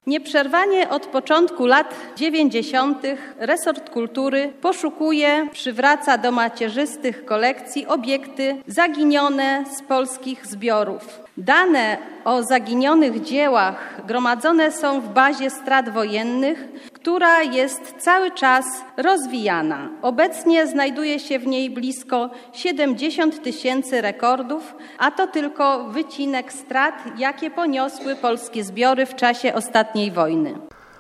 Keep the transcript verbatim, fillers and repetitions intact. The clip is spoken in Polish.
Nieprzerwanie od początku lat dziewięćdziesiątych resort kultury poszukuje, przywraca do macierzystych kolekcji obiekty zaginione z polskich zbiorów. Dane o zaginionych dziełach gromadzone są w bazie strat wojennych, która jest cały czas rozwijana. Obecnie znajduje się w niej blisko siedemdziesiąt tysięcy rekordów, a to tylko wycinek strat, jakie poniosły polskie zbiory w czasie ostatniej wojny.